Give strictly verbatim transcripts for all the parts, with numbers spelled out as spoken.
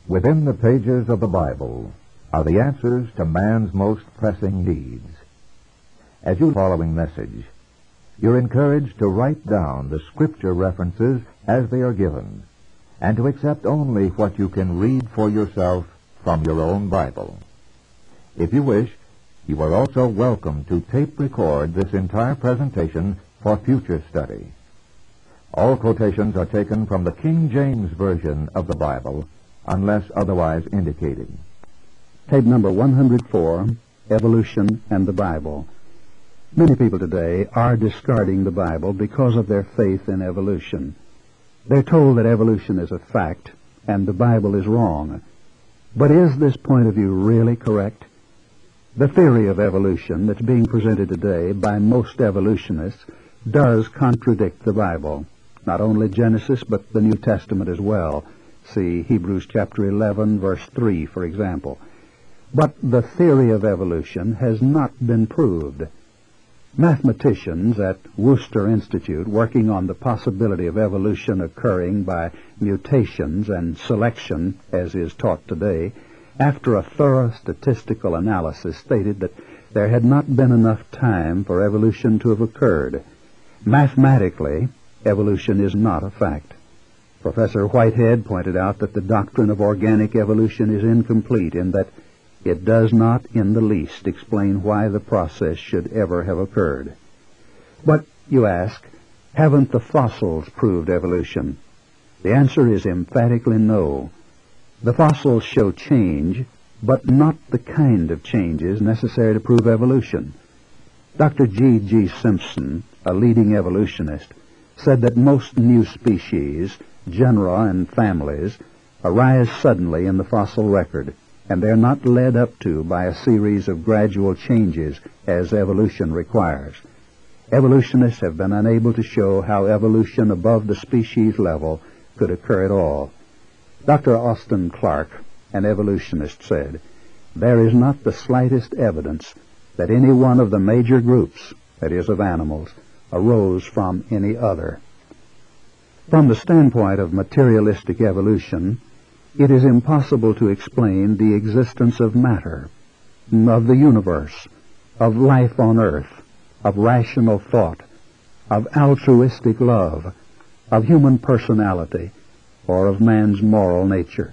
Within the pages of the Bible are the answers to man's most pressing needs. As you following message, you're encouraged to write down the Scripture references as they are given, and to accept only what you can read for yourself from your own Bible. If you wish, you are also welcome to tape record this entire presentation for future study. All quotations are taken from the King James Version of the Bible, unless otherwise indicated. Tape number one hundred four, Evolution and the Bible. Many people today are discarding the Bible because of their faith in evolution. They're told that evolution is a fact and the Bible is wrong. But is this point of view really correct? The theory of evolution that's being presented today by most evolutionists does contradict the Bible. Not only Genesis, but the New Testament as well. See Hebrews chapter eleven, verse three, for example. But the theory of evolution has not been proved. Mathematicians at Worcester Institute, working on the possibility of evolution occurring by mutations and selection, as is taught today, after a thorough statistical analysis, stated that there had not been enough time for evolution to have occurred. Mathematically, evolution is not a fact. Professor Whitehead pointed out that the doctrine of organic evolution is incomplete in that it does not in the least explain why the process should ever have occurred. But, you ask, haven't the fossils proved evolution? The answer is emphatically no. The fossils show change, but not the kind of changes necessary to prove evolution. Doctor G G Simpson, a leading evolutionist, said that most new species, genera and families, arise suddenly in the fossil record, and they're not led up to by a series of gradual changes as evolution requires. Evolutionists have been unable to show how evolution above the species level could occur at all. Doctor Austin Clark, an evolutionist, said, "There is not the slightest evidence that any one of the major groups, that is, of animals, arose from any other." From the standpoint of materialistic evolution, it is impossible to explain the existence of matter, of the universe, of life on earth, of rational thought, of altruistic love, of human personality, or of man's moral nature.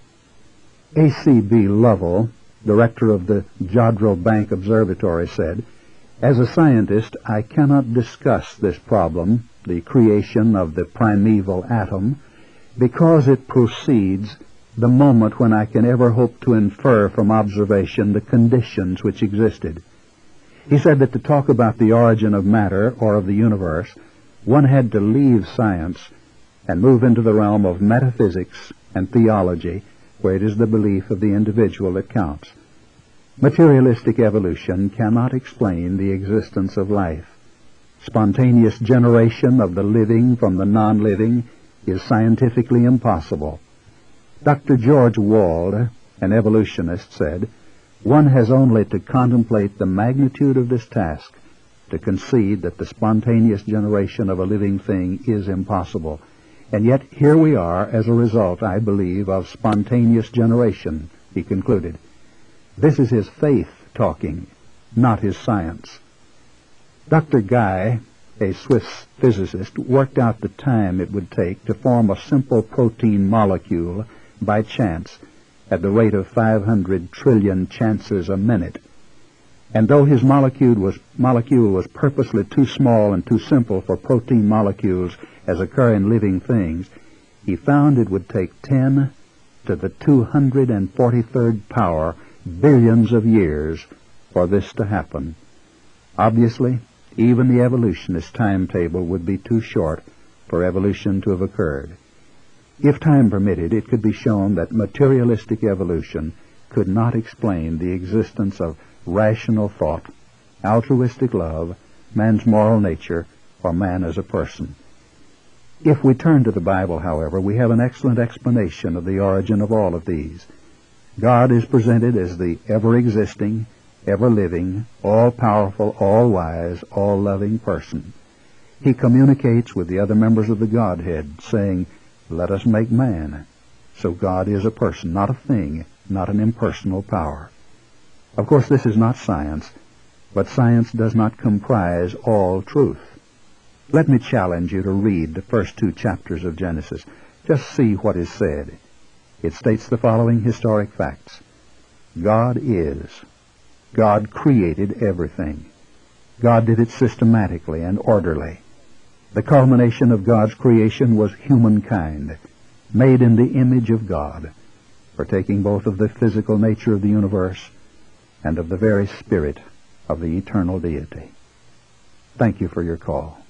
A C B Lovell, director of the Jodrell Bank Observatory, said, "As a scientist, I cannot discuss this problem, the creation of the primeval atom, because it proceeds the moment when I can ever hope to infer from observation the conditions which existed." He said that to talk about the origin of matter or of the universe, one had to leave science and move into the realm of metaphysics and theology, where it is the belief of the individual that counts. Materialistic evolution cannot explain the existence of life. Spontaneous generation of the living from the non-living is scientifically impossible. Doctor George Wald, an evolutionist, said, "One has only to contemplate the magnitude of this task to concede that the spontaneous generation of a living thing is impossible. And yet here we are as a result, I believe, of spontaneous generation," he concluded. This is his faith talking, not his science. Doctor Guy, a Swiss physicist, worked out the time it would take to form a simple protein molecule by chance at the rate of five hundred trillion chances a minute. And though his molecule was, molecule was purposely too small and too simple for protein molecules as occur in living things, he found it would take ten to the two hundred forty-third power billions of years for this to happen. Obviously, even the evolutionist timetable would be too short for evolution to have occurred. If time permitted, it could be shown that materialistic evolution could not explain the existence of rational thought, altruistic love, man's moral nature, or man as a person. If we turn to the Bible, however, we have an excellent explanation of the origin of all of these. God is presented as the ever-existing, ever-living, all-powerful, all-wise, all-loving person. He communicates with the other members of the Godhead, saying, "Let us make man." So God is a person, not a thing, not an impersonal power. Of course, this is not science, but science does not comprise all truth. Let me challenge you to read the first two chapters of Genesis. Just see what is said. It states the following historic facts. God is. God created everything. God did it systematically and orderly. The culmination of God's creation was humankind, made in the image of God, partaking both of the physical nature of the universe and of the very spirit of the eternal deity. Thank you for your call.